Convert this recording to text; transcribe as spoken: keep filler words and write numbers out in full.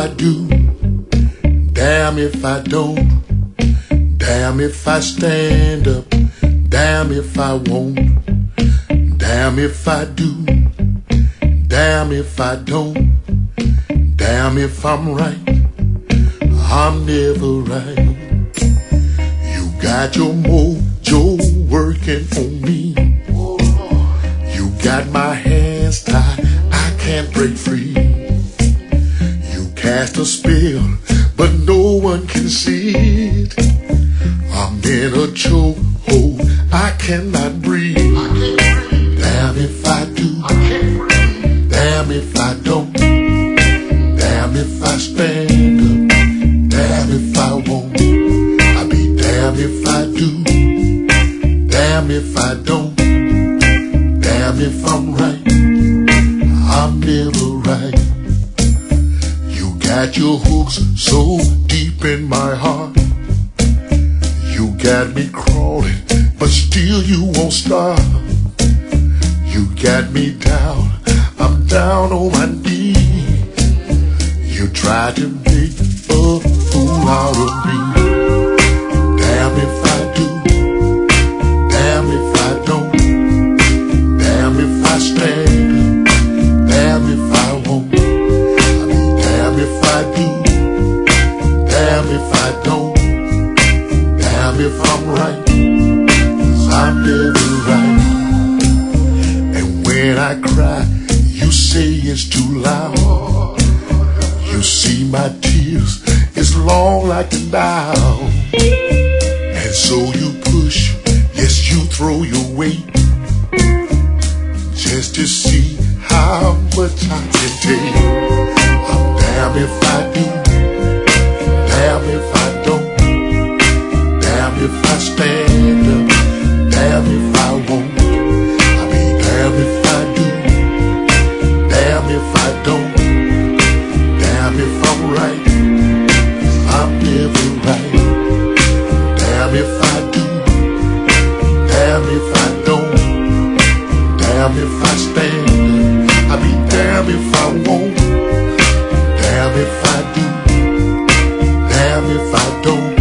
I do, damn if I don't, damn if I stand up, damn if I won't, damn if I do, damn if I don't, damn if I'm right, I'm never right. You got your mojo working on me, you got my hands tied, I can't break free. You cast a spell, but no one can see it. I'm in a chokehold, I cannot breathe. Damn if I do, damn if I don't, damn if I stand up, damn if I won't. I'll be damned if I do, damn if I don't, damn if I'm right, I'm never right. You got your hooks so deep in my heart, you got me crawling, but still you won't stop. You got me down, I'm down on my knees. You tried to make a fool out of me. Damn if I do, damn if I don't, damn if I stand up, damn if I won't. I mean, damn if I do, damn if I don't, damn if I'm right, 'cause I'm never right. And when I cry, you say it's too loud. You see my tears, it's long like a knife. And so you push, yes you throw your weight, just to see how much I can take. I'm damn if I do, damn if I don't, damn if I stand up, damn if I won't. I mean damn if I do, damn if I don't, damn if I'm right, 'cause I'm never right. Damn if I do, damn if I don't, damn if I stand up, I be damn if I won't, damn if I do, damn if I don't.